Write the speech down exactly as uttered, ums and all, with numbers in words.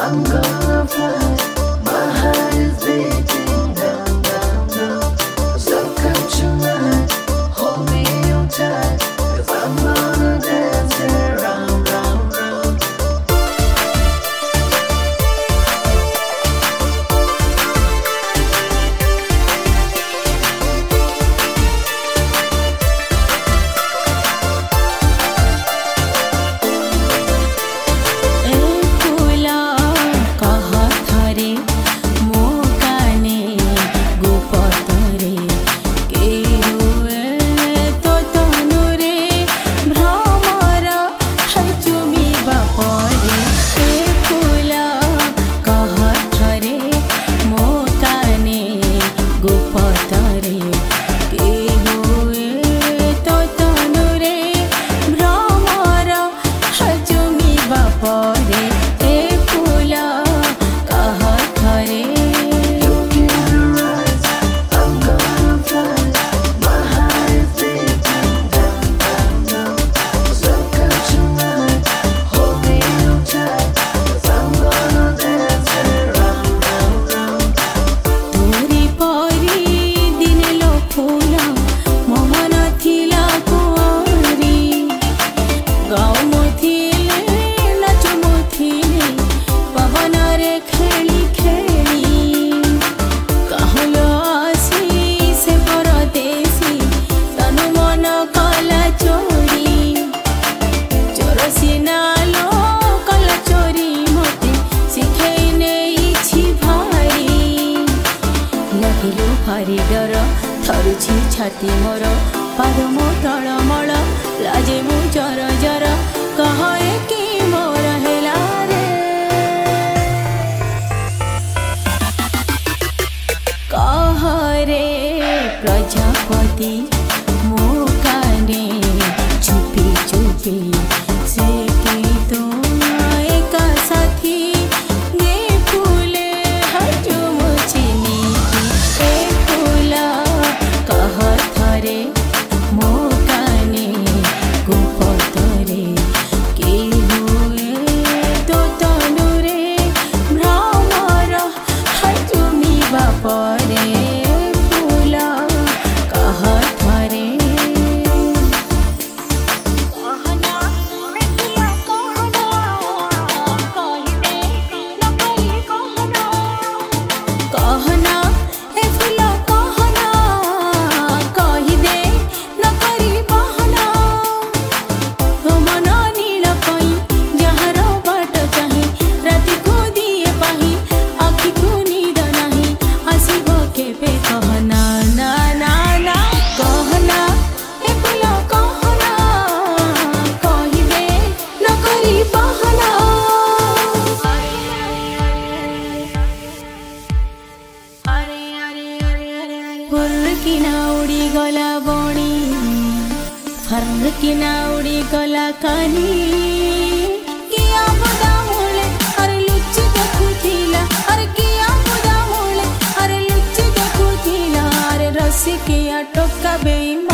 I'm gonna fly. My heart is beating down, down, down. So come tonight, hold me on tight, 'cause I'm gonna dance around, round, round. भारी डर थरुछि छाती मोर पाद मो टळमळ लाजे मु जर जर कहे कि मोर हेला रे कह रे प्रजापति मो काने चुपी चुपी से कि तो एका साथी किना उड़ी गला बणी फर किना उड़ी गला कानी किया बुदा मोले अरे लुच्ची देखुथिला अरे किया बुदा मोले अरे लुच्ची देखुथिला अरे रसी किया टोका बेईमान।